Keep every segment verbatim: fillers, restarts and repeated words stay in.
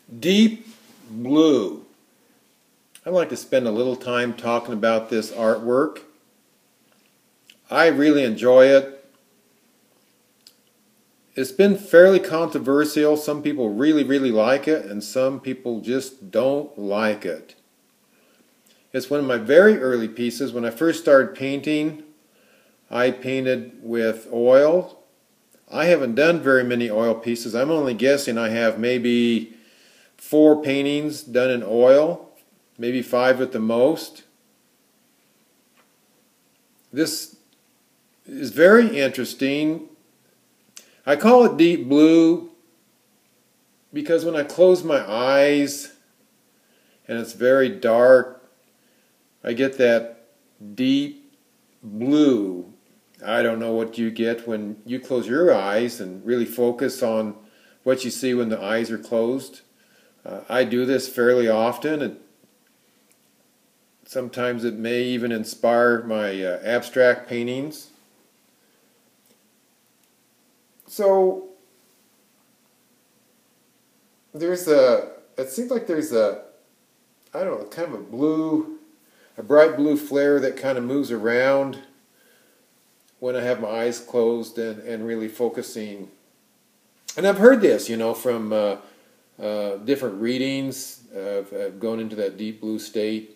Deep Blue. I'd like to spend a little time talking about this artwork. I really enjoy it. It's been fairly controversial. Some people really, really like it, and some people just don't like it. It's one of my very early pieces. When I first started painting, I painted with oil. I haven't done very many oil pieces. I'm only guessing I have maybe four paintings done in oil, maybe five at the most. This is very interesting. I call it deep blue because when I close my eyes and it's very dark, I get that deep blue. I don't know what you get when you close your eyes and really focus on what you see when the eyes are closed. Uh, I do this fairly often, and sometimes it may even inspire my uh, abstract paintings. So there's a, it seems like there's a, I don't know, kind of a blue, a bright blue flare that kind of moves around when I have my eyes closed and, and really focusing. And I've heard this, you know, from uh, uh, different readings of, of going into that deep blue state.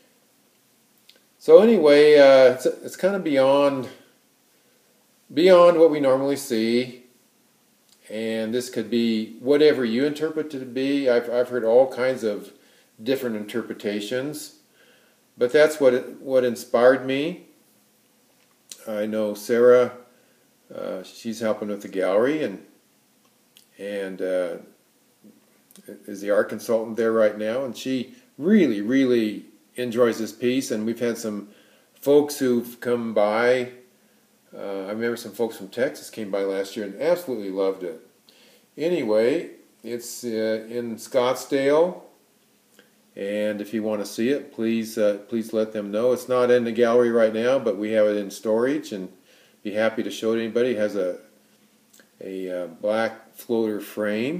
So anyway, uh, it's, it's kind of beyond, beyond what we normally see. And this could be whatever you interpret it to be. I've, I've heard all kinds of different interpretations. But that's what, it, what inspired me. I know Sarah, uh, she's helping with the gallery and and uh, is the art consultant there right now, and she really, really enjoys this piece. And we've had some folks who've come by. Uh, I remember some folks from Texas came by last year and absolutely loved it. Anyway, it's uh, in Scottsdale, and if you want to see it, please uh, please let them know. It's not in the gallery right now, but we have it in storage, and be happy to show it to anybody. It has a a uh, black floater frame,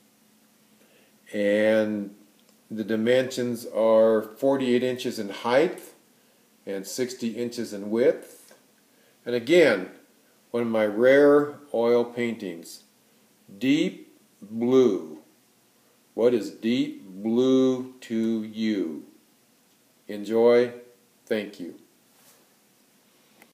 and the dimensions are forty-eight inches in height and sixty inches in width. And again, one of my rare oil paintings. Deep blue. What is deep blue to you? Enjoy. Thank you.